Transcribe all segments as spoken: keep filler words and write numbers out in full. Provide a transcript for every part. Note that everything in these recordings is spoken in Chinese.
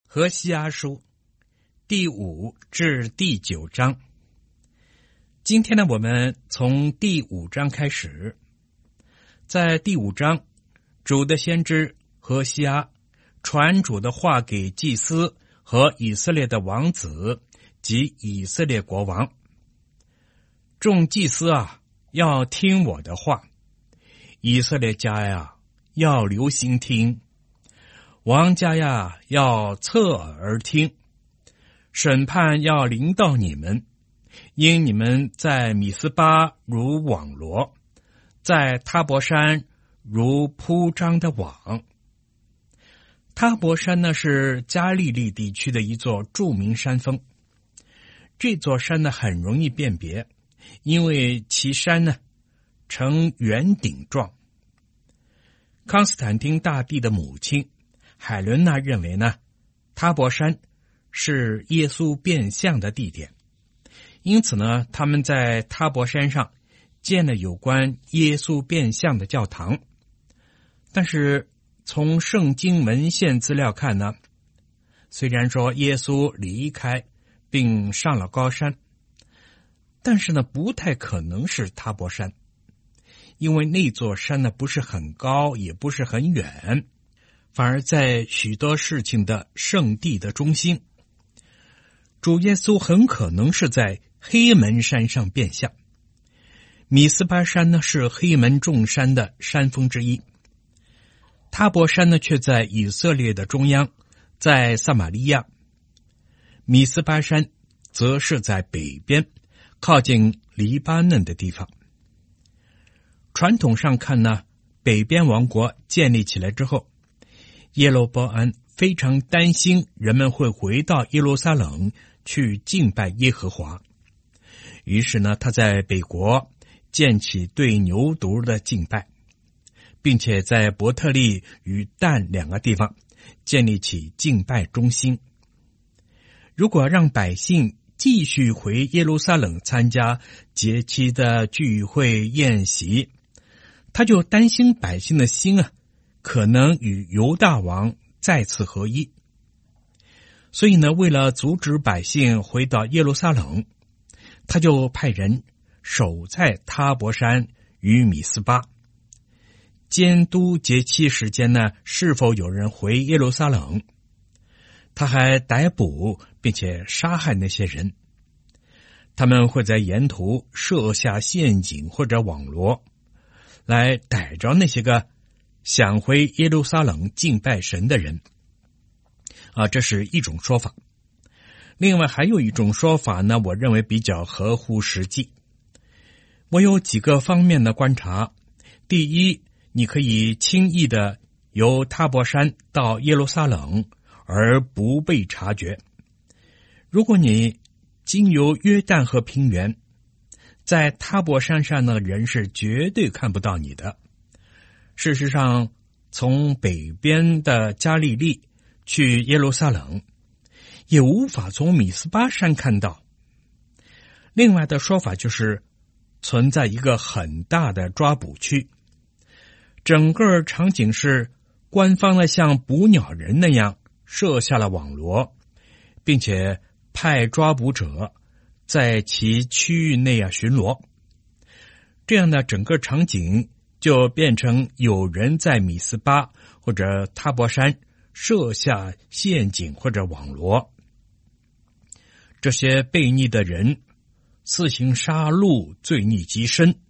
何西阿书第五至第九章。今天呢，我们从第五章开始。在第五章，主的先知何西阿传主的话给祭司和以色列的王子及以色列国王。众祭司啊，要听我的话；以色列家呀，要留心听；王家呀，要侧耳而听。审判要临到你们，因你们在米斯巴如网罗，在他伯山如铺张的网。他伯山呢，是加利利地区的一座著名山峰。这座山呢，很容易辨别，因为其山呢呈圆顶状。康斯坦丁大帝的母亲海伦娜认为呢，他伯山是耶稣变相的地点，因此呢，他们在他伯山上建了有关耶稣变相的教堂。但是从圣经文献资料看呢，虽然说耶稣离开并上了高山，但是呢，不太可能是他伯山，因为那座山呢不是很高，也不是很远，反而在许多事情的圣地的中心。主耶稣很可能是在黑门山上变相。米斯巴山呢是黑门众山的山峰之一，他伯山呢却在以色列的中央，在撒玛利亚。米斯巴山则是在北边，靠近黎巴嫩的地方。传统上看呢，北边王国建立起来之后，耶罗波安非常担心人们会回到耶路撒冷去敬拜耶和华，于是呢，他在北国建起对牛犊的敬拜，并且在伯特利与但两个地方建立起敬拜中心。如果让百姓继续回耶路撒冷参加节期的聚会宴席，他就担心百姓的心啊，可能与犹大王再次合一。所以呢，为了阻止百姓回到耶路撒冷，他就派人守在他伯山与米斯巴，监督节期时间呢，是否有人回耶路撒冷。他还逮捕并且杀害那些人，他们会在沿途设下陷阱或者网罗，来逮着那些个想回耶路撒冷敬拜神的人。啊，这是一种说法。另外还有一种说法呢，我认为比较合乎实际。我有几个方面的观察。第一，你可以轻易的由他伯山到耶路撒冷而不被察觉。如果你经由约旦河平原，在他伯山上的人是绝对看不到你的。事实上，从北边的加利利去耶路撒冷，也无法从米斯巴山看到。另外的说法就是存在一个很大的抓捕区，整个场景是官方的像捕鸟人那样设下了网罗，并且派抓捕者在其区域内啊巡逻。这样的整个场景就变成有人在米斯巴或者他伯山设下陷阱或者网罗。这些悖逆的人肆行杀戮，罪孽极深。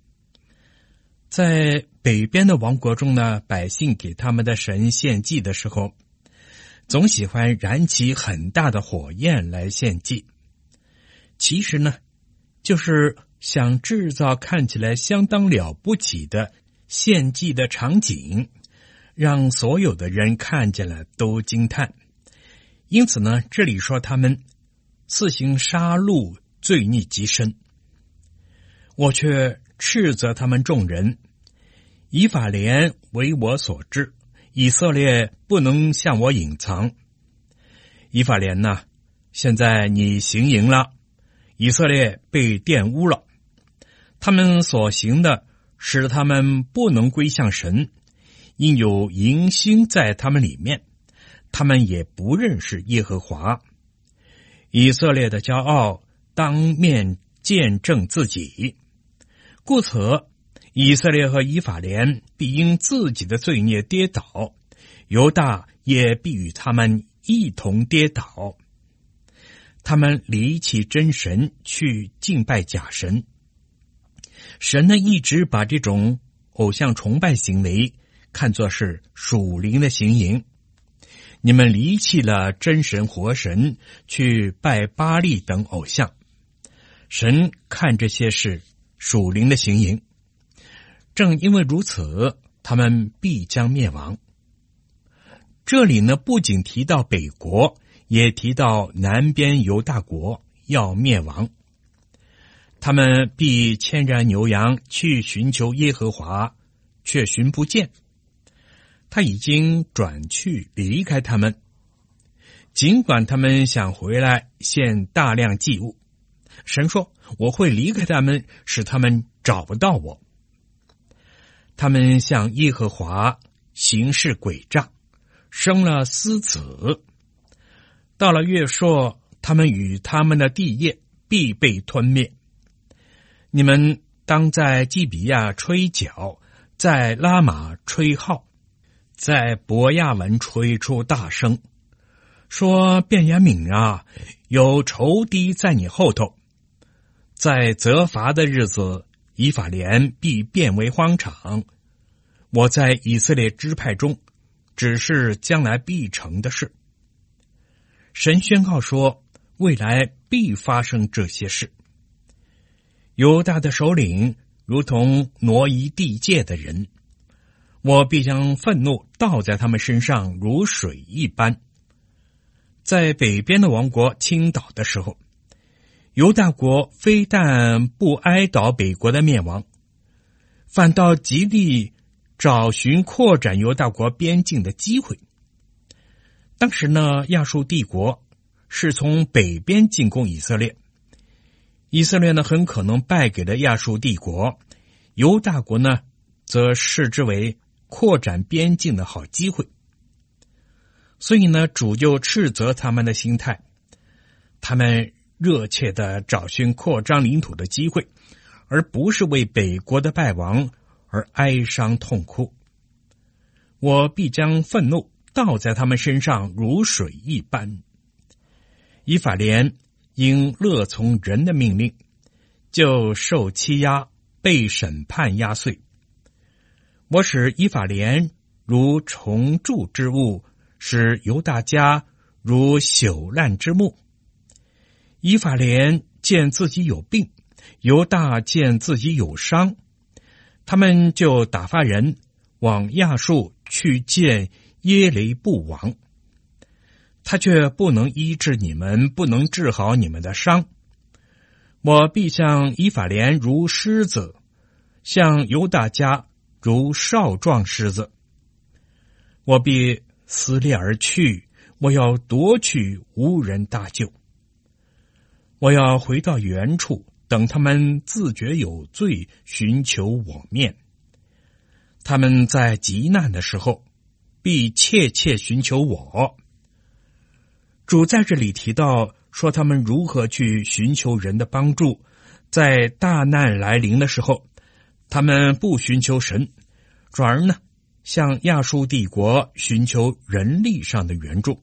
在北边的王国中呢，百姓给他们的神献祭的时候，总喜欢燃起很大的火焰来献祭。其实呢，就是想制造看起来相当了不起的献祭的场景，让所有的人看见了都惊叹。因此呢，这里说他们肆行杀戮，罪孽极深。我却斥责他们众人，以法莲为我所知，以色列不能向我隐藏。以法莲呐，现在你行淫了，以色列被玷污了。他们所行的使他们不能归向神，因有淫心在他们里面， 他们也不认识耶和华。以色列的骄傲当面见证自己，故此以色列和以法莲必因自己的罪孽跌倒，犹大也必与他们一同跌倒。他们离弃真神，去敬拜假神。神呢，一直把这种偶像崇拜行为看作是属灵的行淫。你们离弃了真神活神，去拜巴力等偶像，神看这些是属灵的行淫。正因为如此，他们必将灭亡。这里呢，不仅提到北国，也提到南边犹大国要灭亡。他们必牵着牛羊去寻求耶和华，却寻不见。他已经转去离开他们，尽管他们想回来献大量祭物，神说我会离开他们，使他们找不到我。他们向耶和华行事诡诈，生了私子。到了月朔，他们与他们的地业必被吞灭。你们当在基比亚吹角，在拉玛吹号，在伯亚文吹出大声，说便雅悯啊，有仇敌在你后头。在责罚的日子，以法莲必变为荒场。我在以色列支派中，只是将来必成的事。神宣告说，未来必发生这些事。犹大的首领如同挪移地界的人，我必将愤怒倒在他们身上，如水一般。在北边的王国倾倒的时候，犹大国非但不哀悼北国的灭亡，反倒极力找寻扩展犹大国边境的机会。当时呢，亚述帝国是从北边进攻以色列，以色列呢很可能败给了亚述帝国，犹大国呢则视之为扩展边境的好机会。所以呢，主就斥责他们的心态，他们热切的找寻扩张领土的机会，而不是为北国的败亡而哀伤痛哭。我必将愤怒倒在他们身上，如水一般。以法莲因乐从人的命令，就受欺压，被审判压碎。我使以法莲如虫蛀之物，使犹大家如朽烂之木。以法莲见自己有病，犹大见自己有伤，他们就打发人往亚述去见耶雷布王，他却不能医治你们，不能治好你们的伤。我必向以法莲如狮子，向犹大家如少壮狮子。我必撕裂而去，我要夺去，无人搭救。我要回到原处，等他们自觉有罪，寻求我面。他们在极难的时候，必切切寻求我。主在这里提到说他们如何去寻求人的帮助，在大难来临的时候，他们不寻求神，转而呢向亚述帝国寻求人力上的援助。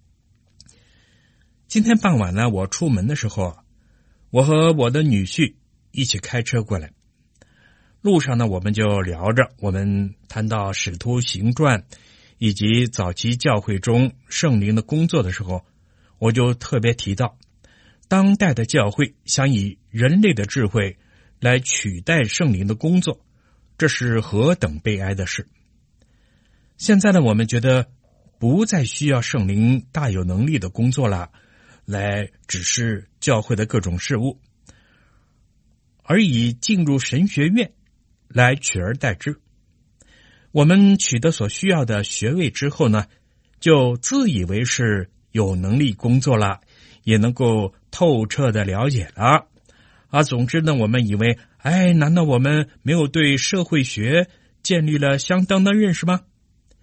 今天傍晚呢，我出门的时候，我和我的女婿一起开车过来。路上呢，我们就聊着，我们谈到使徒行传以及早期教会中圣灵的工作的时候，我就特别提到，当代的教会想以人类的智慧来取代圣灵的工作，这是何等悲哀的事。现在呢，我们觉得不再需要圣灵大有能力的工作了，来指示教会的各种事务，而以进入神学院来取而代之。我们取得所需要的学位之后呢，就自以为是有能力工作了，也能够透彻的了解了。啊，总之呢，我们以为，哎，难道我们没有对社会学建立了相当的认识吗？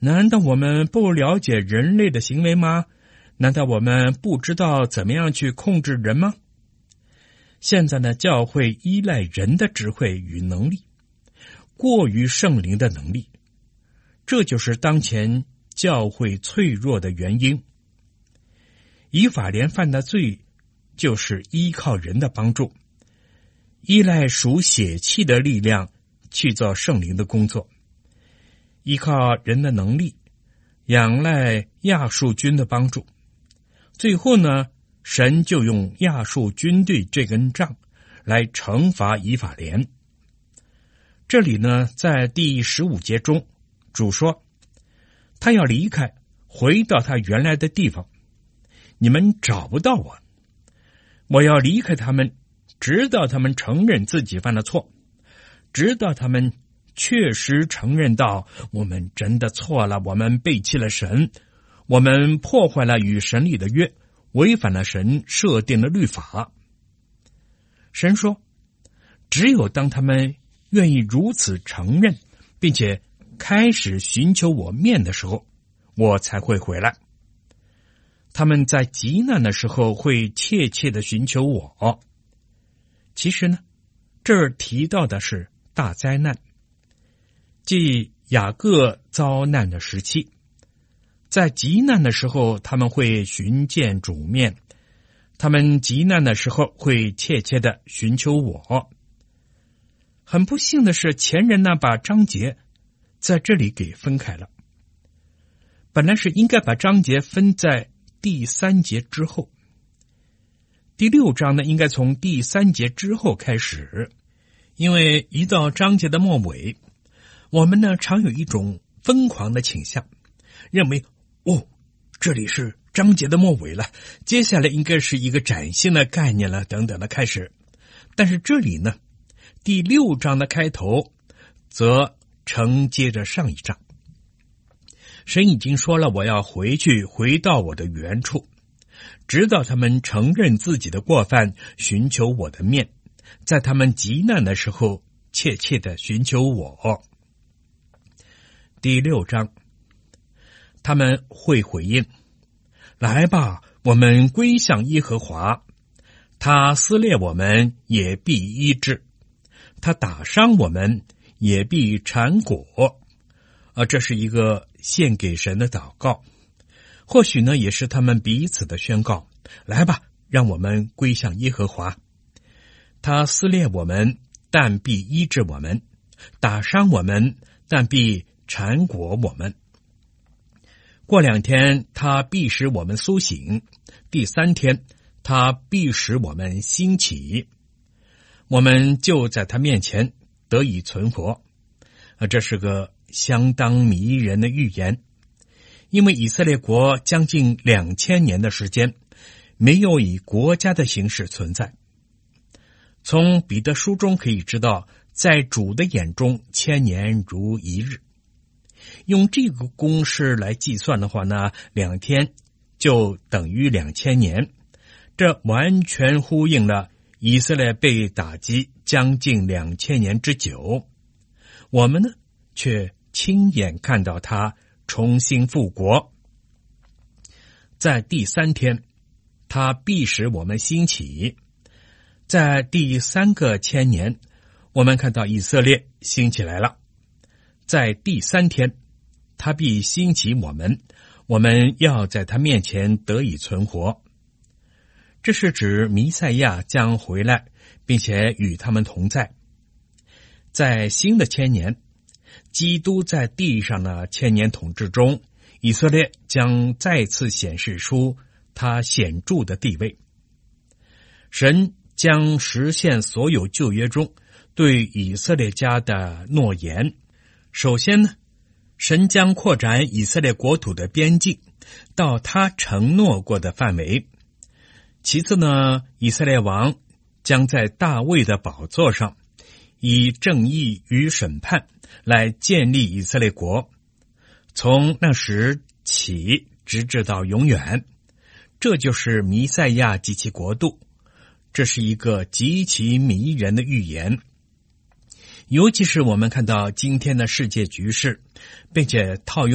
难道我们不了解人类的行为吗？难道我们不知道怎么样去控制人吗？现在呢，教会依赖人的智慧与能力，过于圣灵的能力，这就是当前教会脆弱的原因。以法莲犯的罪，就是依靠人的帮助，依赖属血气的力量去做圣灵的工作，依靠人的能力，仰赖亚述军的帮助。最后呢，神就用亚述军队这根杖来惩罚以法莲。这里呢，在第十五节中，主说他要离开，回到他原来的地方，你们找不到我，我要离开他们，直到他们承认自己犯了错，直到他们确实承认到我们真的错了，我们背弃了神，我们破坏了与神立的约，违反了神设定的律法。神说，只有当他们愿意如此承认，并且开始寻求我面的时候，我才会回来。他们在极难的时候会切切的寻求我。其实呢，这儿提到的是大灾难，即雅各遭难的时期。在极难的时候，他们会寻见主面，他们极难的时候会切切的寻求我。很不幸的是，前人呢把章节在这里给分开了，本来是应该把章节分在第三节之后，第六章呢应该从第三节之后开始，因为一到章节的末尾，我们呢常有一种疯狂的倾向，认为哦，这里是章节的末尾了，接下来应该是一个崭新的概念了等等的开始。但是这里呢，第六章的开头则承接着上一章。神已经说了，我要回去，回到我的原处，直到他们承认自己的过犯，寻求我的面，在他们极难的时候切切的寻求我。第六章，他们会回应，来吧，我们归向耶和华，他撕裂我们也必医治，他打伤我们也必缠裹。啊，这是一个献给神的祷告，或许呢也是他们彼此的宣告，来吧，让我们归向耶和华，他撕裂我们但必医治我们，打伤我们但必缠裹我们。过两天他必使我们苏醒，第三天他必使我们兴起，我们就在他面前得以存活。啊，这是个相当迷人的预言，因为以色列国将近两千年的时间没有以国家的形式存在。从彼得书中可以知道，在主的眼中千年如一日。用这个公式来计算的话呢，两天就等于两千年，这完全呼应了以色列被打击将近两千年之久。我们呢，却亲眼看到他重新复国。在第三天，他必使我们兴起。在第三个千年，我们看到以色列兴起来了。在第三天，他必兴起我们，我们要在他面前得以存活。这是指弥赛亚将回来，并且与他们同在。在新的千年，基督在地上的千年统治中，以色列将再次显示出他显著的地位。神将实现所有旧约中对以色列家的诺言。首先呢，神将扩展以色列国土的边境到他承诺过的范围。其次呢，以色列王将在大卫的宝座上以正义与审判来建立以色列国，从那时起直至到永远。这就是弥赛亚及其国度，这是一个极其迷人的预言。尤其是我们看到今天的世界局势，并且套用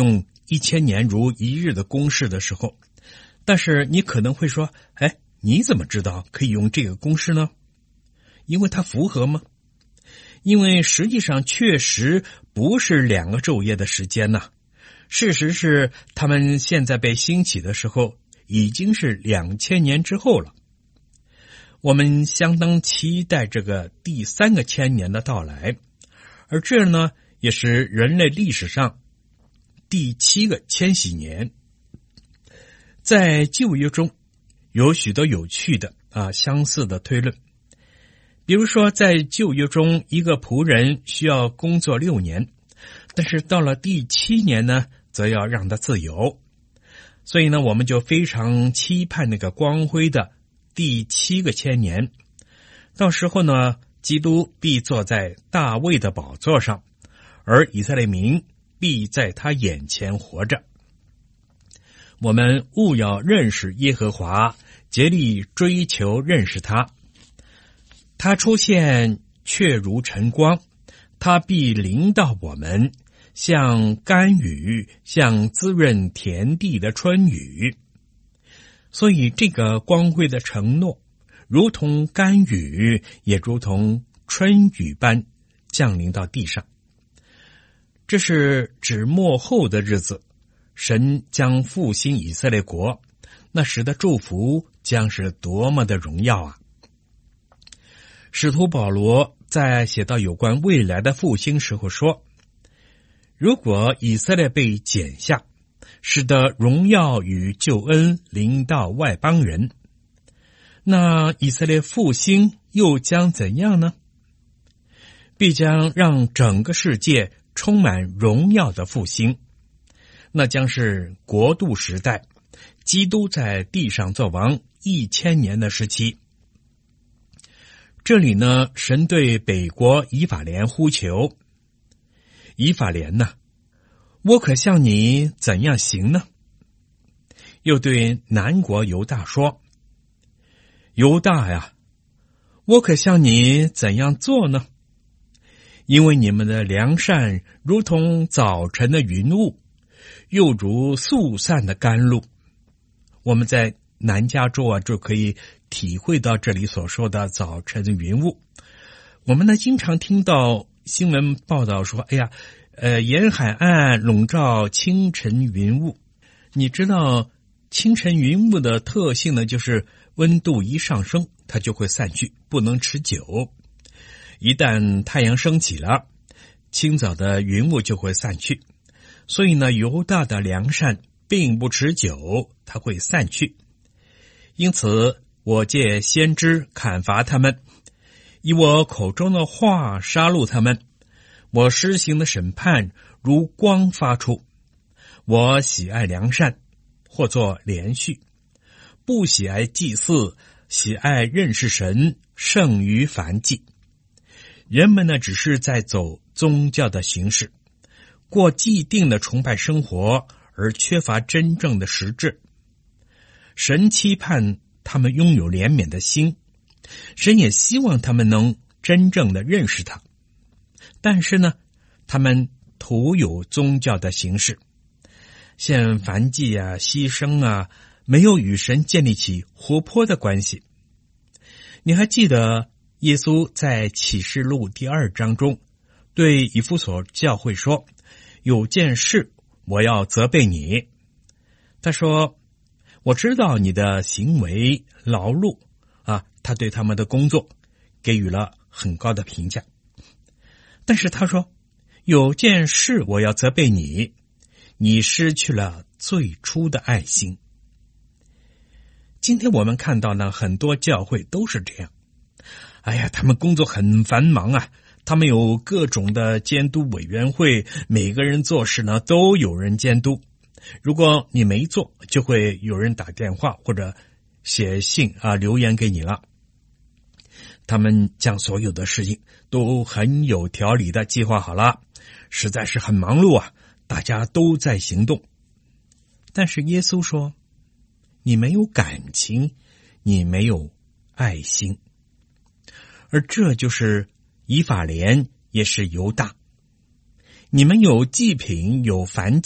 一千年如一日的公式的时候，但是你可能会说，哎，你怎么知道可以用这个公式呢？因为它符合吗？因为实际上确实不是两个昼夜的时间呐、啊。事实是他们现在被兴起的时候已经是两千年之后了。我们相当期待这个第三个千年的到来，而这呢也是人类历史上第七个千禧年。在旧约中有许多有趣的啊相似的推论，比如说在旧约中，一个仆人需要工作六年，但是到了第七年呢则要让他自由。所以呢我们就非常期盼那个光辉的第七个千年，到时候呢基督必坐在大卫的宝座上，而以色列民必在他眼前活着。我们务要认识耶和华，竭力追求认识他。他出现却如晨光，他必临到我们，像甘雨，像滋润田地的春雨。所以这个光辉的承诺，如同甘雨，也如同春雨般降临到地上。这是指末后的日子，神将复兴以色列国，那时的祝福将是多么的荣耀啊！使徒保罗在写到有关未来的复兴时候说，如果以色列被剪下，使得荣耀与救恩临到外邦人，那以色列复兴又将怎样呢？必将让整个世界充满荣耀的复兴，那将是国度时代，基督在地上作王一千年的时期。这里呢，神对北国以法莲呼求，以法莲呐，我可向你怎样行呢？又对南国犹大说，犹大呀，我可向你怎样做呢？因为你们的良善如同早晨的云雾，又如速散的甘露。我们在南加州啊，就可以体会到这里所说的早晨的云雾。我们呢，经常听到新闻报道说，哎呀，呃，沿海岸笼罩清晨云雾。你知道清晨云雾的特性呢，就是温度一上升，它就会散去，不能持久。一旦太阳升起了，清早的云雾就会散去。所以呢，犹大的良善并不持久，它会散去。因此，我借先知砍伐他们，以我口中的话杀戮他们。我施行的审判如光发出。我喜爱良善，或作连续；不喜爱祭祀，喜爱认识神，胜于燔祭。人们呢，只是在走宗教的形式，过既定的崇拜生活，而缺乏真正的实质。神期盼他们拥有怜悯的心，神也希望他们能真正的认识他。但是呢，他们徒有宗教的形式，献燔祭啊、牺牲啊，没有与神建立起活泼的关系。你还记得耶稣在启示录第二章中对以弗所教会说，有件事我要责备你。他说，我知道你的行为劳碌啊，他对他们的工作给予了很高的评价。但是他说，有件事我要责备你，你失去了最初的爱心。今天我们看到呢，很多教会都是这样。哎呀，他们工作很繁忙啊，他们有各种的监督委员会，每个人做事呢都有人监督。如果你没做，就会有人打电话或者写信啊留言给你了。他们将所有的事情都很有条理的计划好了，实在是很忙碌啊，大家都在行动。但是耶稣说，你没有感情，你没有爱心。而这就是以法莲，也是犹大。你们有祭品，有燔祭，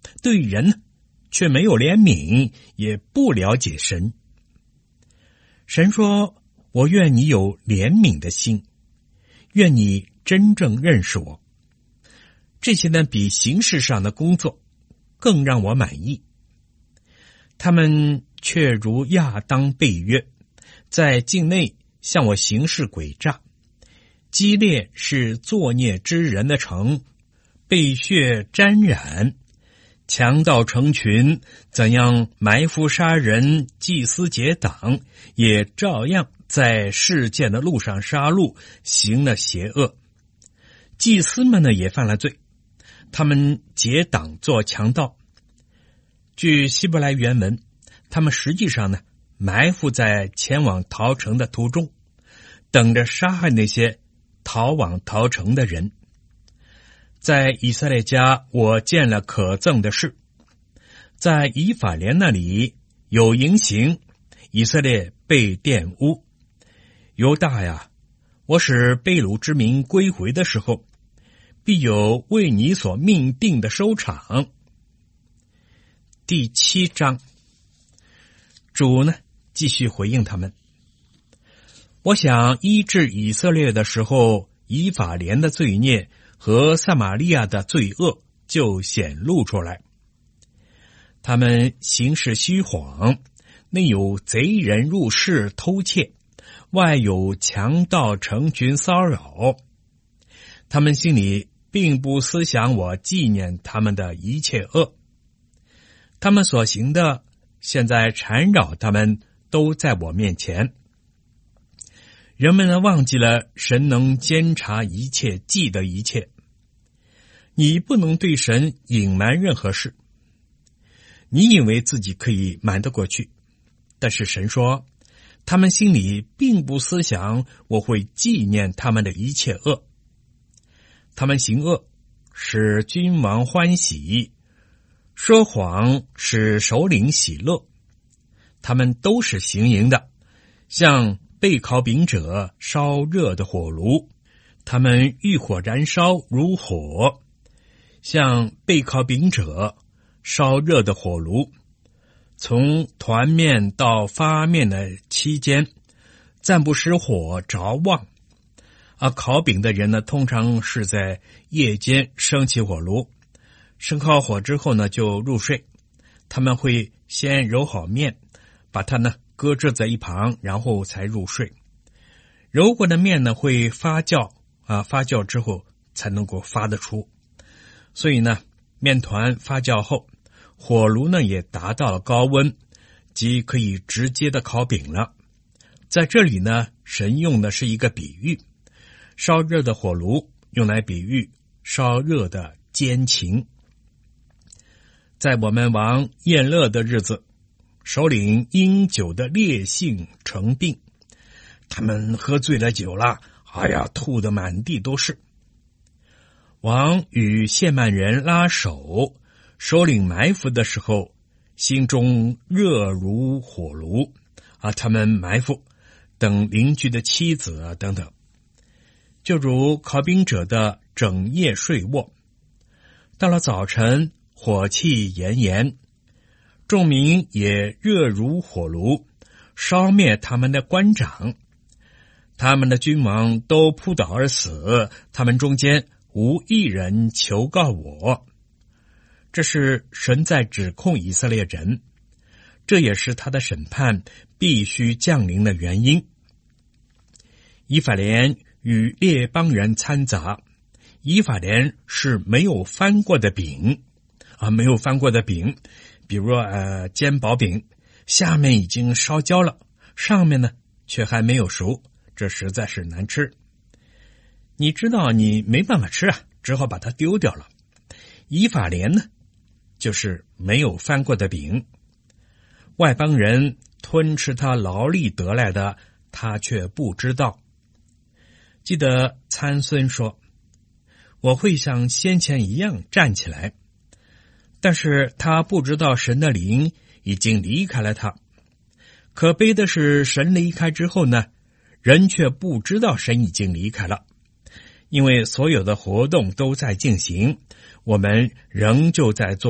对人却没有怜悯，也不了解神。神说，我愿你有怜悯的心，愿你真正认识我。这些呢，比形式上的工作更让我满意。他们却如亚当背约，在境内向我行事诡诈。基列是作孽之人的城，被血沾染，强盗成群，怎样埋伏杀人，祭司结党，也照样在事件的路上杀戮，行了邪恶。祭司们呢也犯了罪，他们结党做强盗。据希伯来原文，他们实际上呢埋伏在前往逃城的途中，等着杀害那些逃往逃城的人。在以色列家，我见了可憎的事，在以法莲那里有淫行，以色列被玷污。犹大呀，我使被掳之民归回的时候，必有为你所命定的收场。第七章，主呢继续回应他们。我想医治以色列的时候，以法莲的罪孽和撒玛利亚的罪恶就显露出来。他们行事虚谎，内有贼人入室偷窃，外有强盗成群骚扰。他们心里并不思想我纪念他们的一切恶。他们所行的现在缠绕他们，都在我面前。人们呢忘记了神能监察一切，记得一切。你不能对神隐瞒任何事。你以为自己可以瞒得过去，但是神说，他们心里并不思想我会纪念他们的一切恶。他们行恶，使君王欢喜，说谎使首领喜乐。他们都是行淫的，像被烤饼者烧热的火炉，他们欲火燃烧如火，像被烤饼者烧热的火炉。从团面到发面的期间，暂不使火着旺。而烤饼的人呢，通常是在夜间升起火炉，生烤火之后呢，就入睡。他们会先揉好面，把它呢搁置在一旁，然后才入睡。揉过的面呢会发酵啊，发酵之后才能够发得出。所以呢，面团发酵后，火炉呢也达到了高温，即可以直接的烤饼了。在这里呢，神用的是一个比喻，烧热的火炉用来比喻烧热的奸情。在我们王宴乐的日子，首领因酒的烈性成病，他们喝醉了酒了，哎呀，吐得满地都是。王与谢曼人拉手，首领埋伏的时候，心中热如火炉啊，他们埋伏等邻居的妻子啊等等，就如烤饼者的整夜睡卧。到了早晨，火气炎炎，众民也热如火炉，烧灭他们的官长。他们的君王都扑倒而死，他们中间无一人求告我。这是神在指控以色列人，这也是他的审判必须降临的原因。以法莲与列邦人掺杂，以法莲是没有翻过的饼啊，没有翻过的饼，比如呃煎薄饼，下面已经烧焦了，上面呢却还没有熟，这实在是难吃。你知道你没办法吃啊，只好把它丢掉了。以法莲呢，就是没有翻过的饼，外邦人吞吃他劳力得来的，他却不知道。记得参孙说，我会像先前一样站起来，但是他不知道神的灵已经离开了他。可悲的是，神离开之后呢，人却不知道神已经离开了，因为所有的活动都在进行，我们仍旧在做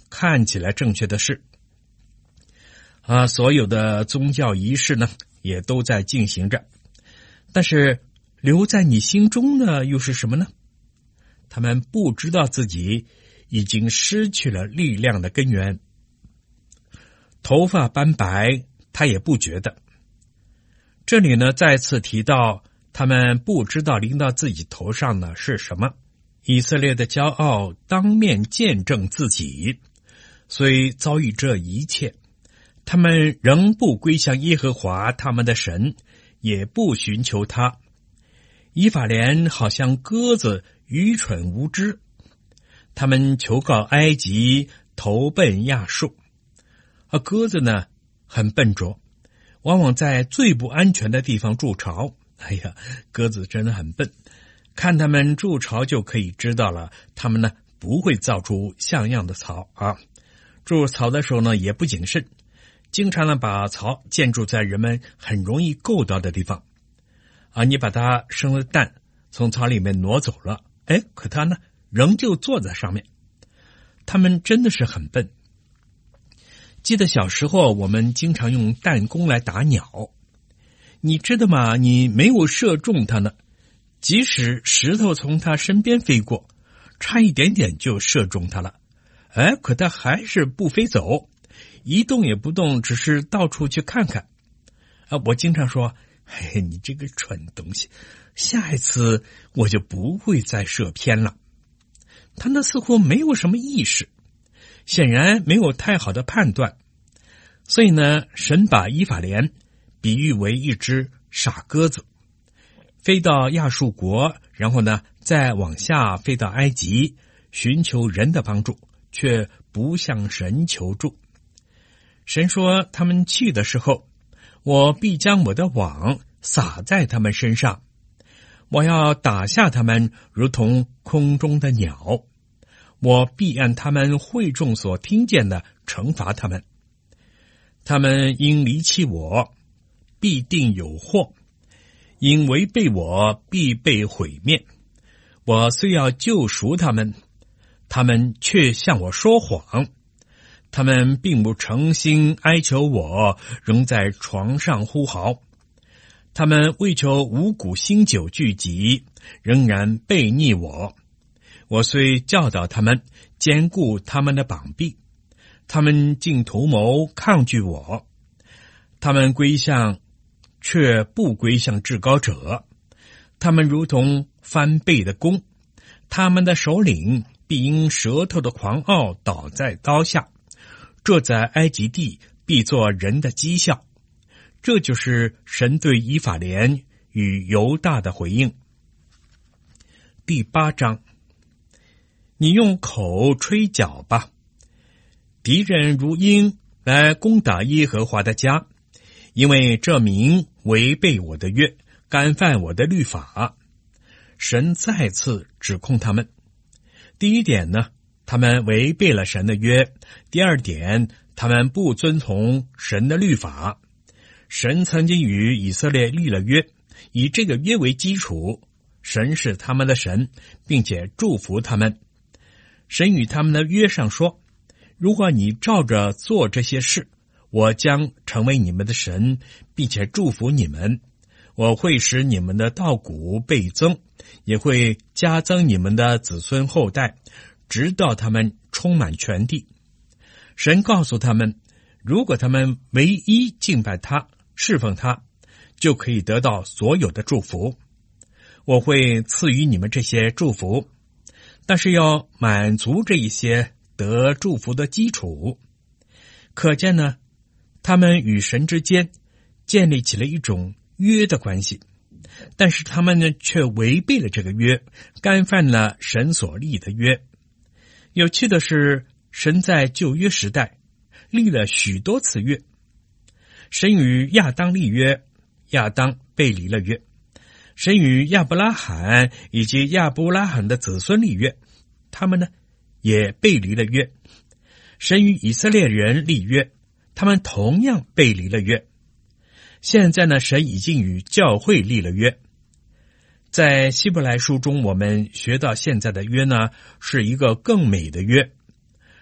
看起来正确的事。啊，所有的宗教仪式呢，也都在进行着，但是留在你心中的又是什么呢？他们不知道自己已经失去了力量的根源。头发斑白，他也不觉得。这里呢，再次提到他们不知道临到自己头上的是什么。以色列的骄傲当面见证自己，虽遭遇这一切，他们仍不归向耶和华他们的神，也不寻求他。以法莲好像鸽子，愚蠢无知，他们求告埃及，投奔亚述。而鸽子呢，很笨拙，往往在最不安全的地方筑巢。哎呀，鸽子真的很笨，看他们筑巢就可以知道了，他们呢不会造出像样的巢啊。筑巢的时候呢也不谨慎，经常呢把巢建筑在人们很容易够到的地方啊。你把它生的蛋从巢里面挪走了，哎，可它呢仍旧坐在上面。他们真的是很笨。记得小时候我们经常用弹弓来打鸟，你知道吗？你没有射中它呢，即使石头从它身边飞过，差一点点就射中它了，哎，可它还是不飞走，一动也不动，只是到处去看看。啊，我经常说，嘿，你这个蠢东西，下一次我就不会再射偏了。他那似乎没有什么意识，显然没有太好的判断，所以呢，神把以法莲比喻为一只傻鸽子，飞到亚述国，然后呢，再往下飞到埃及，寻求人的帮助，却不向神求助。神说，他们去的时候，我必将我的网撒在他们身上，我要打下他们，如同空中的鸟。我必按他们会众所听见的惩罚他们。他们因离弃我，必定有祸；因违背我，必被毁灭。我虽要救赎他们，他们却向我说谎。他们并不诚心哀求我，仍在床上呼嚎。他们为求五谷新酒聚集，仍然背逆我。我虽教导他们，坚固他们的膀臂，他们竟图谋抗拒我。他们归向，却不归向至高者。他们如同翻倍的弓，他们的首领必因舌头的狂傲倒在刀下。这在埃及地必作人的讥笑。这就是神对以法莲与犹大的回应。第八章，你用口吹角吧，敌人如鹰来攻打耶和华的家，因为这民违背我的约，干犯我的律法。神再次指控他们。第一点呢，他们违背了神的约；第二点，他们不遵从神的律法。神曾经与以色列立了约，以这个约为基础，神是他们的神，并且祝福他们。神与他们的约上说，如果你照着做这些事，我将成为你们的神，并且祝福你们。我会使你们的稻谷倍增，也会加增你们的子孙后代，直到他们充满全地。神告诉他们，如果他们唯一敬拜他，侍奉他，就可以得到所有的祝福。我会赐予你们这些祝福，但是要满足这一些得祝福的基础。可见呢，他们与神之间建立起了一种约的关系，但是他们呢却违背了这个约，干犯了神所立的约。有趣的是，神在旧约时代立了许多次约。神与亚当立约，亚当背离了约；神与亚伯拉罕以及亚伯拉罕的子孙立约，他们呢也背离了约；神与以色列人立约，他们同样背离了约。现在呢，神已经与教会立了约。在希伯来书中，我们学到现在的约呢，是一个更美的约。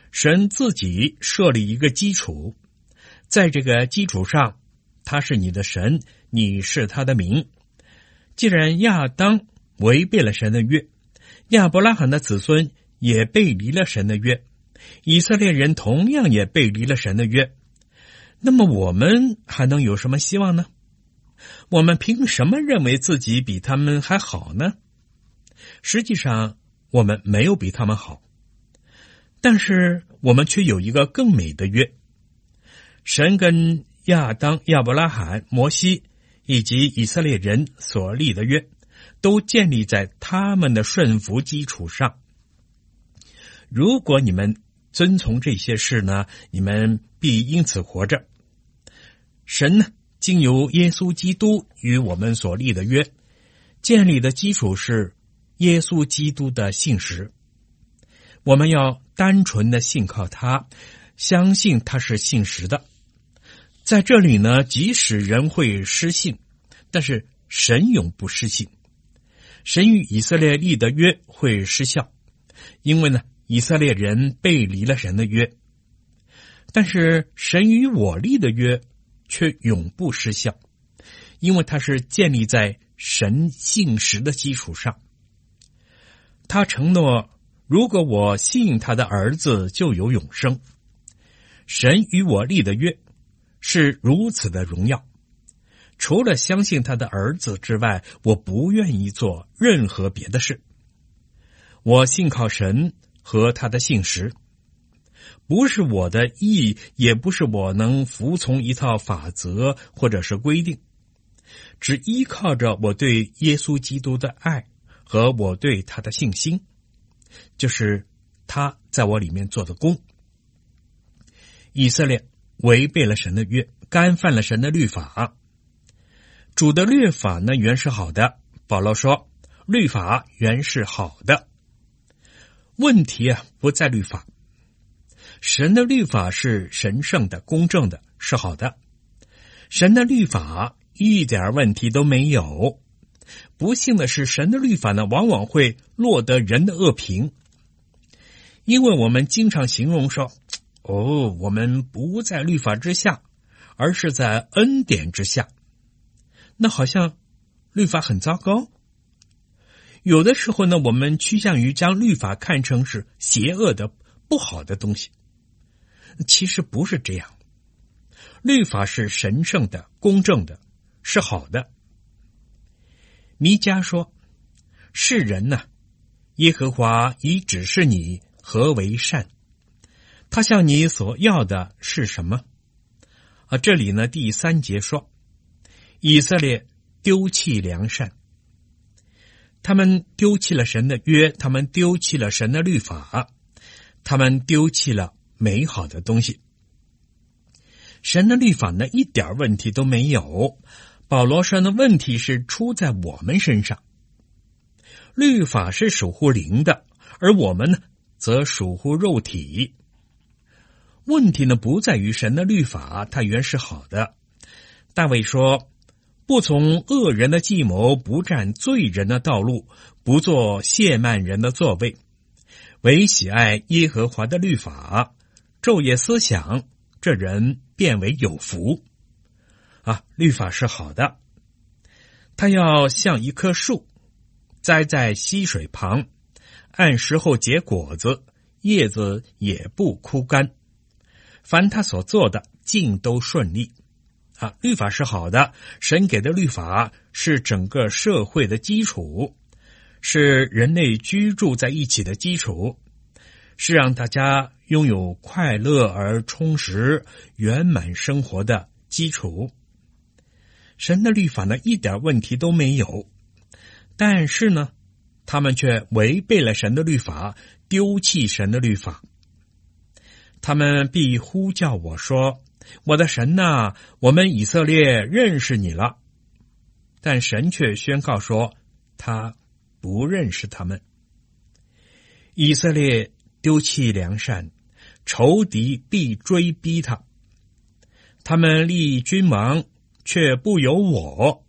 神自己设立一个基础，在这个基础上，他是你的神，你是他的民。既然亚当违背了神的约，亚伯拉罕的子孙也背离了神的约，以色列人同样也背离了神的约，那么我们还能有什么希望呢？我们凭什么认为自己比他们还好呢？实际上我们没有比他们好，但是我们却有一个更美的约。神跟亚当、亚伯拉罕、摩西以及以色列人所立的约，都建立在他们的顺服基础上。如果你们遵从这些事呢，你们必因此活着。神呢，经由耶稣基督与我们所立的约，建立的基础是耶稣基督的信实。我们要单纯的信靠他，相信他是信实的。在这里呢，即使人会失信，但是神永不失信。神与以色列立的约会失效，因为呢，以色列人背离了神的约。但是神与我立的约却永不失效，因为它是建立在神信实的基础上。他承诺，如果我信他的儿子，就有永生。神与我立的约是如此的荣耀，除了相信他的儿子之外，我不愿意做任何别的事。我信靠神和他的信实，不是我的意，也不是我能服从一套法则或者是规定，只依靠着我对耶稣基督的爱和我对他的信心，就是他在我里面做的工。以色列违背了神的约，干犯了神的律法。主的律法呢，原是好的。保罗说，律法原是好的。问题啊，不在律法。神的律法是神圣的、公正的，是好的。神的律法一点问题都没有。不幸的是，神的律法呢，往往会落得人的恶评。因为我们经常形容说，哦，我们不在律法之下，而是在恩典之下。那好像律法很糟糕。有的时候呢，我们趋向于将律法看成是邪恶的、不好的东西。其实不是这样。律法是神圣的、公正的，是好的。弥迦说，世人呢，耶和华已指示你何为善，他向你所要的是什么？啊，这里呢，第三节说，以色列丢弃良善，他们丢弃了神的约，他们丢弃了神的律法，他们丢弃了美好的东西。神的律法呢，一点问题都没有。保罗说的问题是出在我们身上。律法是属乎灵的，而我们呢，则属乎肉体。问题呢，不在于神的律法，它原是好的。大卫说，不从恶人的计谋，不占罪人的道路，不做亵慢人的座位，唯喜爱耶和华的律法，昼夜思想，这人便为有福。啊，律法是好的，它要像一棵树，栽在溪水旁，按时候结果子，叶子也不枯干。凡他所做的，尽都顺利。啊，律法是好的，神给的律法是整个社会的基础，是人类居住在一起的基础，是让大家拥有快乐而充实、圆满生活的基础。神的律法呢，一点问题都没有，但是呢，他们却违背了神的律法，丢弃神的律法。他们必呼叫我说，我的神哪，我们以色列认识你了。但神却宣告说，他不认识他们。以色列丢弃良善，仇敌必追逼他。他们立君王，却不由我。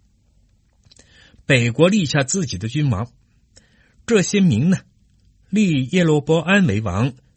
北国立下自己的君王，这些民呢，立耶罗波安为王，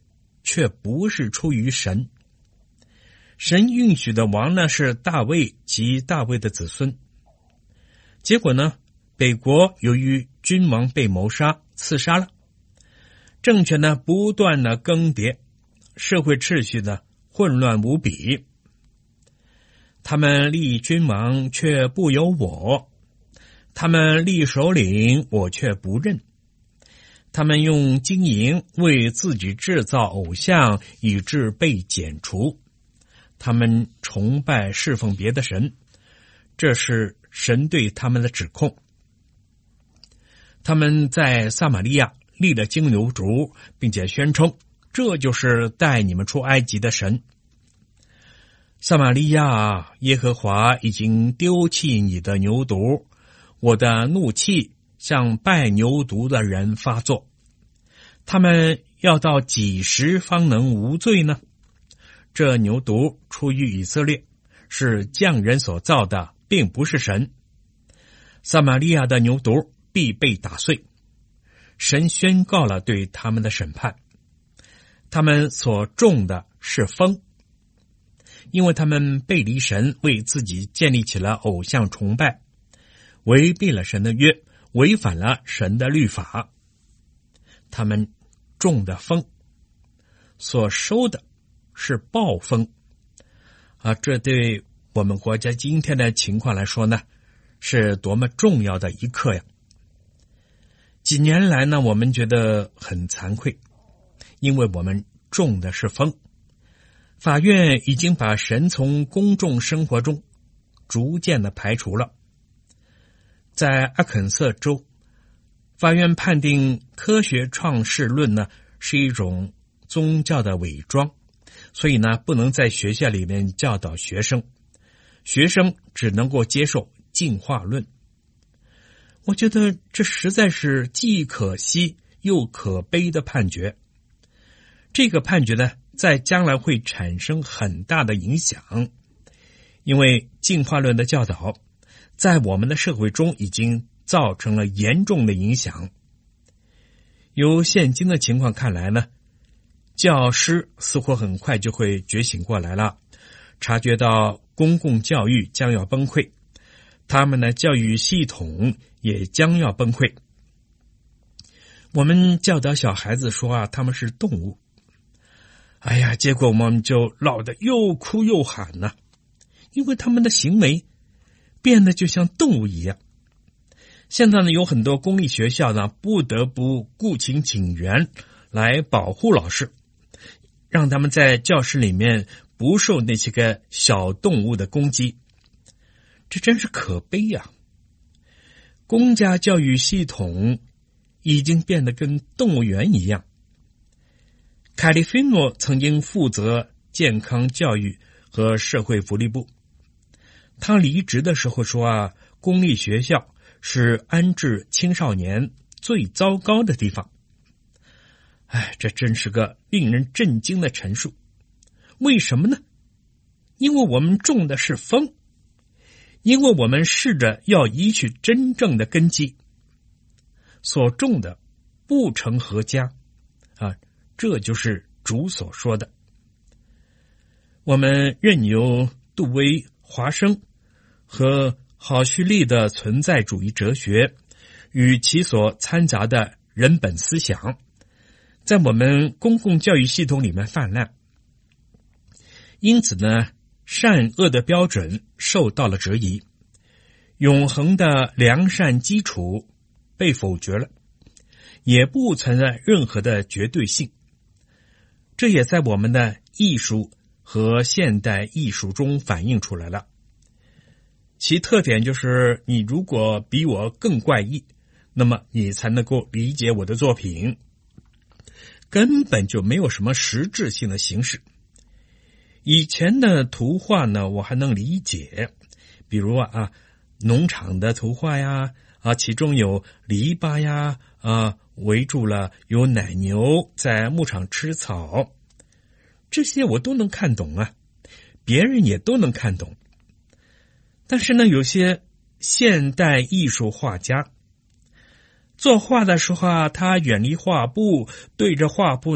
却不是出于神。神允许的王呢是大卫及大卫的子孙。结果呢，北国由于君王被谋杀刺杀了，政权呢不断的更迭，社会秩序呢混乱无比。他们立君王却不由我，他们立首领我却不认。他们用金银为自己制造偶像，以致被剪除。他们崇拜侍奉别的神，这是神对他们的指控。他们在撒玛利亚立了金牛犊，并且宣称这就是带你们出埃及的神。撒玛利亚，耶和华已经丢弃你的牛犊，我的怒气向拜牛犊的人发作。他们要到几时方能无罪呢？这牛犊出于以色列，是匠人所造的，并不是神。撒玛利亚的牛犊必被打碎。神宣告了对他们的审判。他们所种的是风，因为他们背离神，为自己建立起了偶像崇拜，违背了神的约，违反了神的律法。他们种的风，所收的是暴风啊！这对我们国家今天的情况来说呢，是多么重要的一课呀！几年来呢，我们觉得很惭愧，因为我们种的是风。法院已经把神从公众生活中逐渐的排除了。在阿肯色州，法院判定科学创世论呢是一种宗教的伪装，所以呢不能在学校里面教导学生，学生只能够接受进化论。我觉得这实在是既可惜又可悲的判决。这个判决呢，在将来会产生很大的影响，因为进化论的教导在我们的社会中已经造成了严重的影响。由现今的情况看来呢，教师似乎很快就会觉醒过来了，察觉到公共教育将要崩溃，他们的教育系统也将要崩溃。我们教导小孩子说啊，他们是动物，哎呀，结果我们就闹得又哭又喊呢、啊，因为他们的行为变得就像动物一样。现在呢，有很多公立学校呢，不得不雇请警员来保护老师，让他们在教室里面不受那些个小动物的攻击。这真是可悲呀、啊！公家教育系统已经变得跟动物园一样。凯利菲诺曾经负责健康教育和社会福利部，他离职的时候说啊，公立学校是安置青少年最糟糕的地方。哎，这真是个令人震惊的陈述。为什么呢？因为我们种的是风，因为我们试着要移去真正的根基，所种的不成合家啊，这就是主所说的。我们任由杜威、华生和郝胥黎的存在主义哲学与其所掺杂的人本思想在我们公共教育系统里面泛滥，因此呢，善恶的标准受到了质疑，永恒的良善基础被否决了，也不存在任何的绝对性。这也在我们的艺术和现代艺术中反映出来了。其特点就是，你如果比我更怪异，那么你才能够理解我的作品。根本就没有什么实质性的形式。以前的图画呢，我还能理解，比如啊啊，农场的图画呀，啊，其中有篱笆呀，啊，围住了有奶牛在牧场吃草，这些我都能看懂啊，别人也都能看懂。但是呢，有些现代艺术画家作画的时候啊，他远离画布，对着画布呢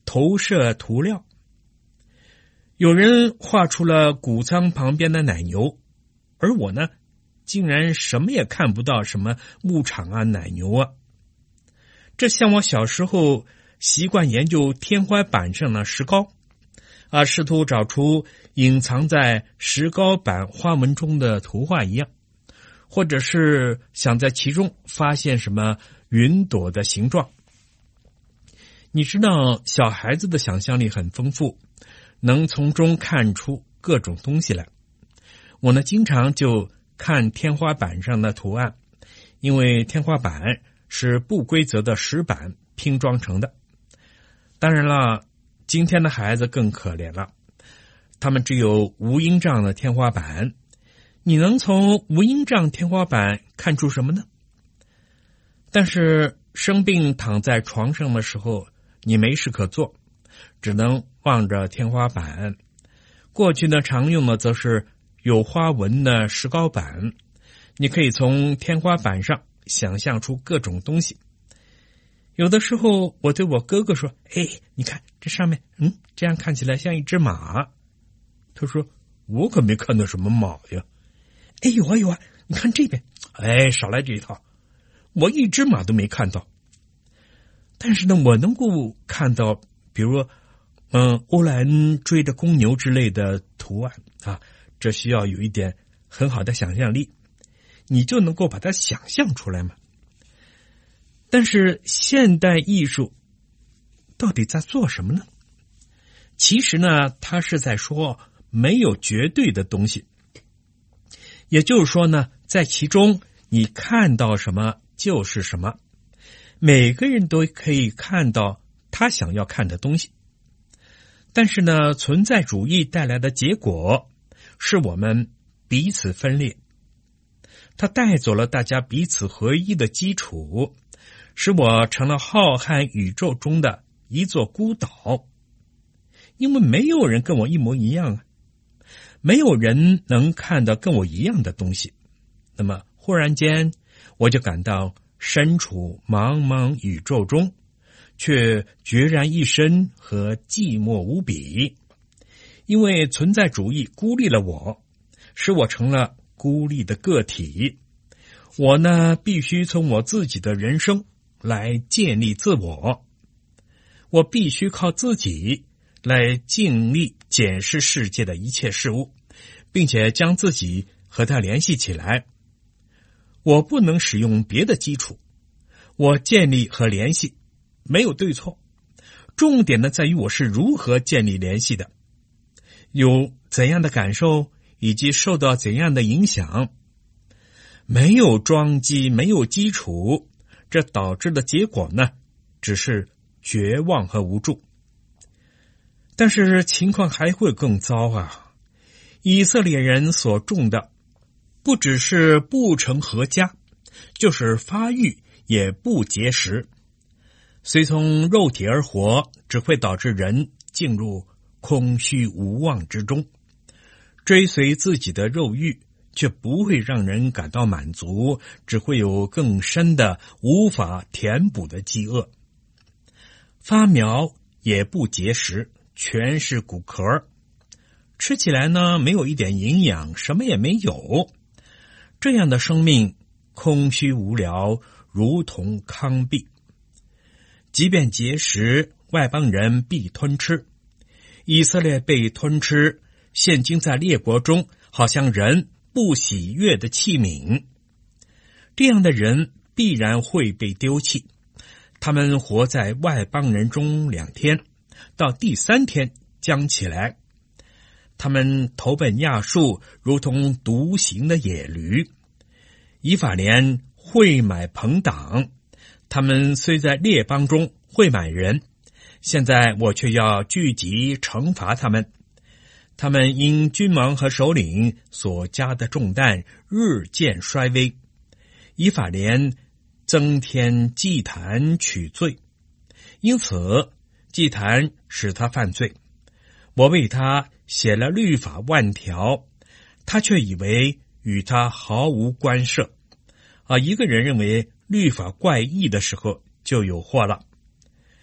投射涂料。有人画出了谷仓旁边的奶牛，而我呢，竟然什么也看不到，什么牧场啊、奶牛啊。这像我小时候习惯研究天花板上的石膏啊，试图找出隐藏在石膏板花纹中的图画一样，或者是想在其中发现什么云朵的形状。你知道小孩子的想象力很丰富，能从中看出各种东西来。我呢，经常就看天花板上的图案，因为天花板是不规则的石板拼装成的。当然了，今天的孩子更可怜了，他们只有无音障的天花板。你能从无音障天花板看出什么呢？但是生病躺在床上的时候，你没事可做，只能望着天花板。过去呢，常用的则是有花纹的石膏板，你可以从天花板上想象出各种东西。有的时候我对我哥哥说，哎，你看这上面，嗯，这样看起来像一只马。他说，我可没看到什么马呀。哎，有啊有啊，你看这边。哎，少来这一套，我一只马都没看到。但是呢，我能够看到比如嗯，欧莱恩追着公牛之类的图案啊，这需要有一点很好的想象力，你就能够把它想象出来嘛。但是现代艺术到底在做什么呢？其实呢，它是在说没有绝对的东西，也就是说呢，在其中你看到什么就是什么，每个人都可以看到他想要看的东西。但是呢，存在主义带来的结果是我们彼此分裂，它带走了大家彼此合一的基础，使我成了浩瀚宇宙中的一座孤岛。因为没有人跟我一模一样啊，没有人能看到跟我一样的东西。那么忽然间，我就感到身处茫茫宇宙中，却孑然一身和寂寞无比。因为存在主义孤立了我，使我成了孤立的个体。我呢，必须从我自己的人生来建立自我，我必须靠自己来尽力检视世界的一切事物，并且将自己和它联系起来。我不能使用别的基础，我建立和联系没有对错，重点呢在于我是如何建立联系的，有怎样的感受，以及受到怎样的影响。没有桩基，没有基础，这导致的结果呢，只是绝望和无助。但是情况还会更糟啊！以色列人所种的，不只是不成合家，就是发育也不结实。随从肉体而活，只会导致人进入空虚无望之中。追随自己的肉欲，却不会让人感到满足，只会有更深的无法填补的饥饿。发苗也不结实，全是骨壳，吃起来呢没有一点营养，什么也没有。这样的生命空虚无聊，如同糠秕。即便结实，外邦人必吞吃。以色列被吞吃，现今在列国中好像人不喜悦的器皿。这样的人必然会被丢弃。他们活在外邦人中两天，到第三天将起来。他们投奔亚述，如同独行的野驴。以法莲会买朋党，他们虽在列邦中会买人，现在我却要聚集惩罚他们。他们因君王和首领所加的重担日渐衰微。以法莲增添祭坛取罪，因此祭坛使他犯罪。我为他写了律法万条，他却以为与他毫无关涉。啊，一个人认为律法怪异的时候，就有祸了。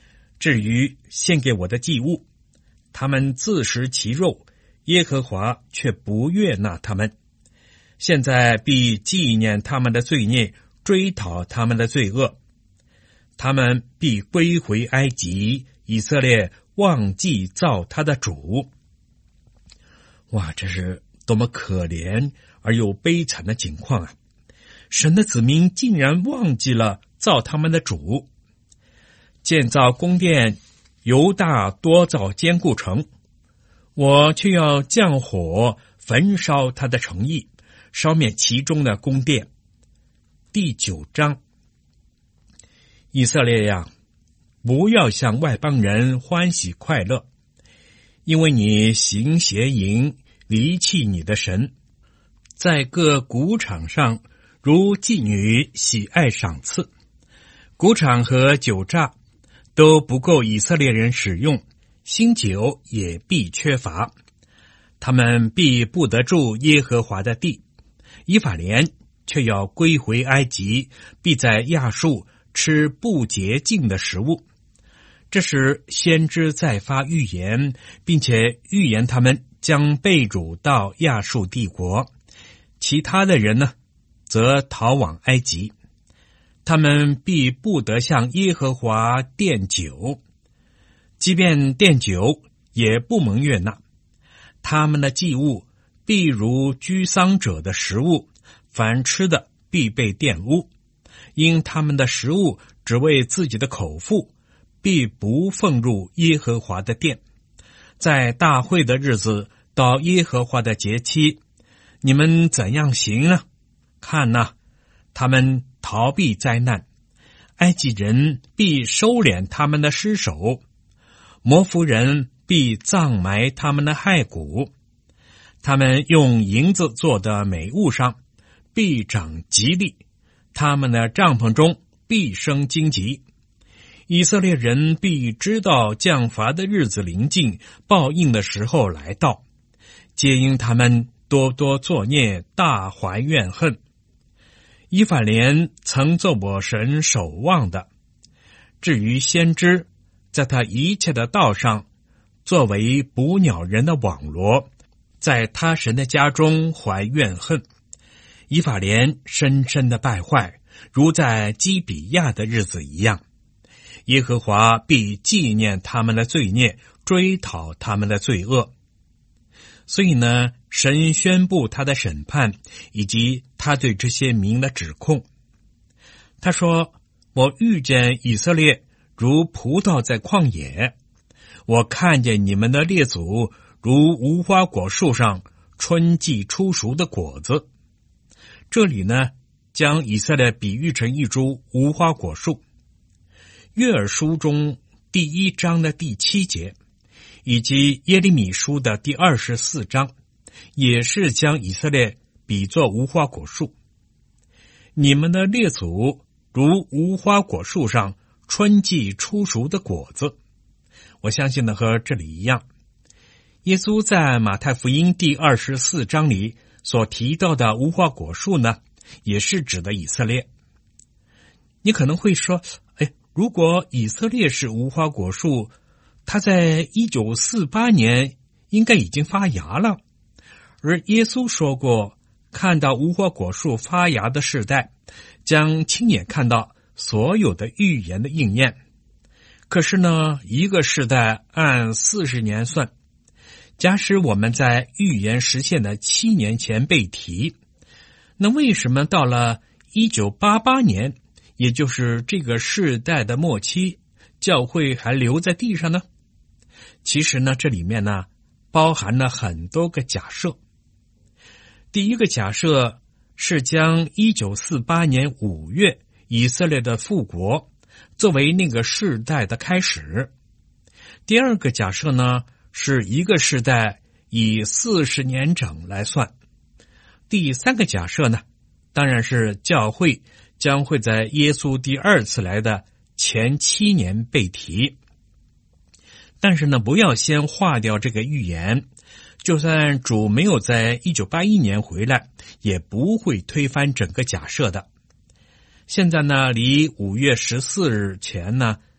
至于献给我的祭物，他们自食其肉，耶和华却不悦纳他们。现在必纪念他们的罪孽，追讨他们的罪恶。他们必归回埃及，以色列忘记造他的主。哇，这是多么可怜而又悲惨的境况啊！神的子民竟然忘记了造他们的主。建造宫殿，犹大多造坚固城，我却要降火焚烧他的城邑，烧灭其中的宫殿。第九章，以色列呀，不要向外邦人欢喜快乐，因为你行邪淫，离弃你的神，在各谷场上如妓女喜爱赏赐，谷场和酒榨都不够以色列人使用，新酒也必缺乏，他们必不得住耶和华的地。以法莲却要归回埃及，必在亚述吃不洁净的食物。这时先知再发预言，并且预言他们将被掳到亚述帝国，其他的人呢，则逃往埃及。他们必不得向耶和华奠酒，即便奠酒，也不蒙悦纳。他们的祭物必如居丧者的食物，凡吃的必被玷污，因他们的食物只为自己的口腹，必不奉入耶和华的殿。在大会的日子，到耶和华的节期，你们怎样行呢？看哪，他们逃避灾难，埃及人必收敛他们的尸首，摩弗人必葬埋他们的骸骨。他们用银子做的美物上必长吉利，他们的帐篷中必生荆棘。以色列人必知道降罚的日子临近，报应的时候来到，皆因他们多多作孽，大怀怨恨。以法莲曾做我神守望的，至于先知，在他一切的道上，作为捕鸟人的网罗，在他神的家中怀怨恨。以法莲深深的败坏，如在基比亚的日子一样。耶和华必纪念他们的罪孽，追讨他们的罪恶。所以呢，神宣布他的审判，以及他对这些民的指控。他说，我遇见以色列如葡萄在旷野，我看见你们的列祖如无花果树上春季初熟的果子。这里呢，将以色列比喻成一株无花果树。约珥书中第一章的第七节，以及耶利米书的第二十四章，也是将以色列比作无花果树。你们的列祖如无花果树上春季初熟的果子。我相信呢，和这里一样，耶稣在马太福音第二十四章里所提到的无花果树呢，也是指的以色列。你可能会说，哎，如果以色列是无花果树，它在一九四八年应该已经发芽了。而耶稣说过，看到无花果树发芽的世代，将亲眼看到所有的预言的应验。可是呢，一个世代按四十年算，假使我们在预言实现的七年前被提，那为什么到了一九八八年，也就是这个世代的末期，教会还留在地上呢？其实呢，这里面呢，包含了很多个假设。第一个假设是将一九四八年五月以色列的复国作为那个世代的开始。第二个假设呢，是一个世代以四十年整来算。第三个假设呢，当然是教会将会在耶稣第二次来的前七年被提。但是呢，不要先划掉这个预言，就算主没有在一九八一年回来，也不会推翻整个假设的。现在呢，离五月十四日前呢，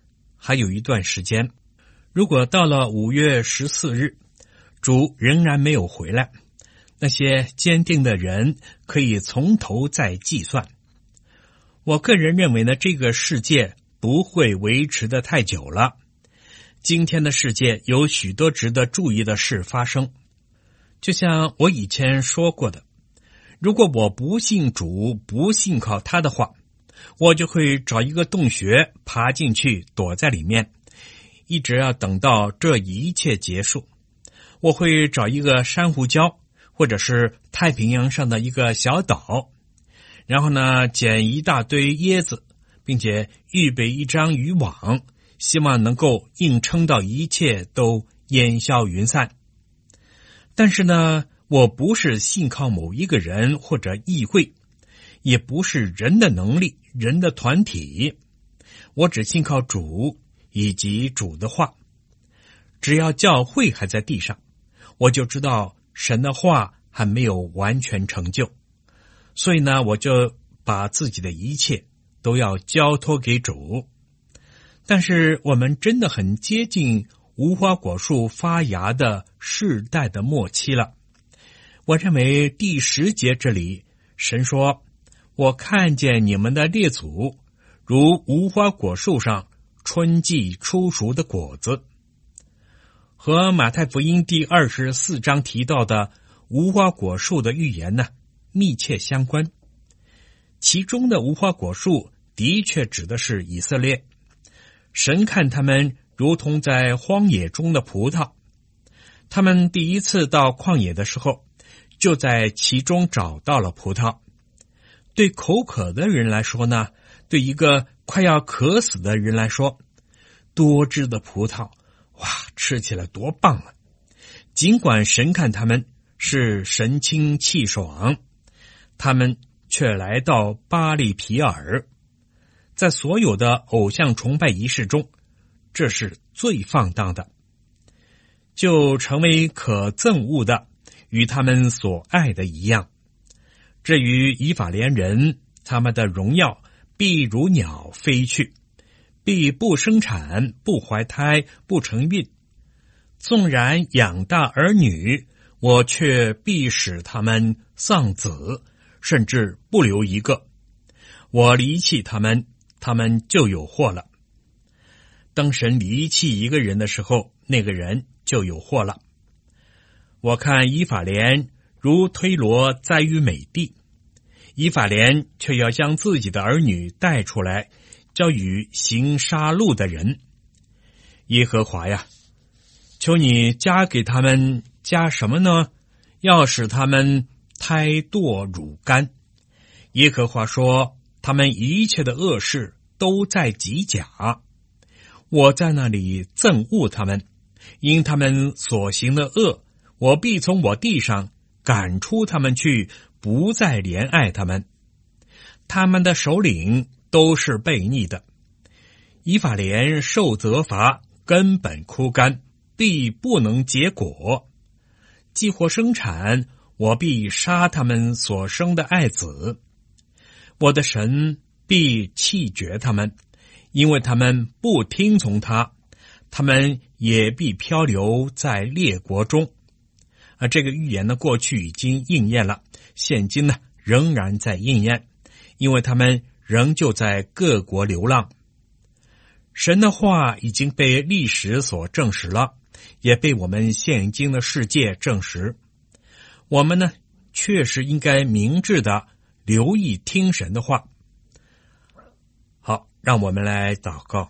还有一段时间，如果到了五月十四日，主仍然没有回来，那些坚定的人可以从头再计算。我个人认为呢，这个世界不会维持得太久了。今天的世界有许多值得注意的事发生，就像我以前说过的，如果我不信主，不信靠他的话，我就会找一个洞穴爬进去，躲在里面，一直要等到这一切结束。我会找一个珊瑚礁，或者是太平洋上的一个小岛，然后呢，捡一大堆椰子，并且预备一张渔网，希望能够硬撑到一切都烟消云散。但是呢，我不是信靠某一个人或者议会，也不是人的能力、人的团体，我只信靠主以及主的话。只要教会还在地上，我就知道神的话还没有完全成就，所以呢，我就把自己的一切都要交托给主。但是我们真的很接近无花果树发芽的世代的末期了。我认为第十节这里，神说，我看见你们的列祖如无花果树上春季初熟的果子，和马太福音第二十四章提到的无花果树的预言呢，密切相关。其中的无花果树的确指的是以色列，神看他们如同在荒野中的葡萄，他们第一次到旷野的时候，就在其中找到了葡萄。对口渴的人来说呢，对一个快要渴死的人来说，多汁的葡萄，哇，吃起来多棒啊！尽管神看他们是神清气爽，他们却来到巴利皮尔。在所有的偶像崇拜仪式中，这是最放荡的，就成为可憎恶的，与他们所爱的一样。至于以法莲人，他们的荣耀必如鸟飞去，必不生产，不怀胎，不成孕。纵然养大儿女，我却必使他们丧子，甚至不留一个。我离弃他们，他们就有祸了。当神离弃一个人的时候，那个人就有祸了。我看以法莲如推罗栽于美地，以法莲却要将自己的儿女带出来，交与行杀戮的人。耶和华呀，求你加给他们加什么呢？要使他们胎堕乳干。耶和华说，他们一切的恶事都在极甲。我在那里憎恶他们，因他们所行的恶，我必从我地上赶出他们去，不再怜爱他们。他们的首领都是悖逆的。以法莲受责罚，根本枯干，必不能结果。既或生产，我必杀他们所生的爱子。我的神必弃绝他们，因为他们不听从他，他们也必漂流在列国中。啊，这个预言呢，过去已经应验了，现今呢仍然在应验，因为他们仍旧在各国流浪。神的话已经被历史所证实了，也被我们现今的世界证实。我们呢，确实应该明智的留意听神的话。好，让我们来祷告。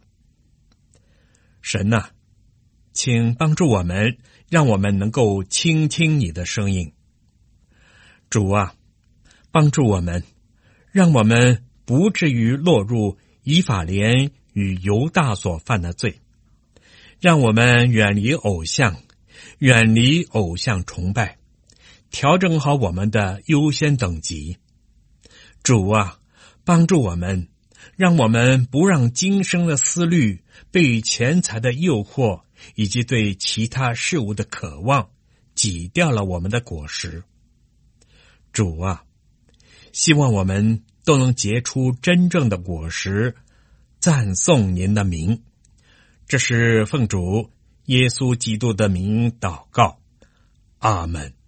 神啊，请帮助我们，让我们能够倾听你的声音。主啊，帮助我们，让我们不至于落入以法莲与犹大所犯的罪，让我们远离偶像，远离偶像崇拜，调整好我们的优先等级。主啊，帮助我们，让我们不让今生的思虑被钱财的诱惑以及对其他事物的渴望挤掉了我们的果实。主啊，希望我们都能结出真正的果实，赞颂您的名， 这是奉主耶稣基督的名祷告，阿门。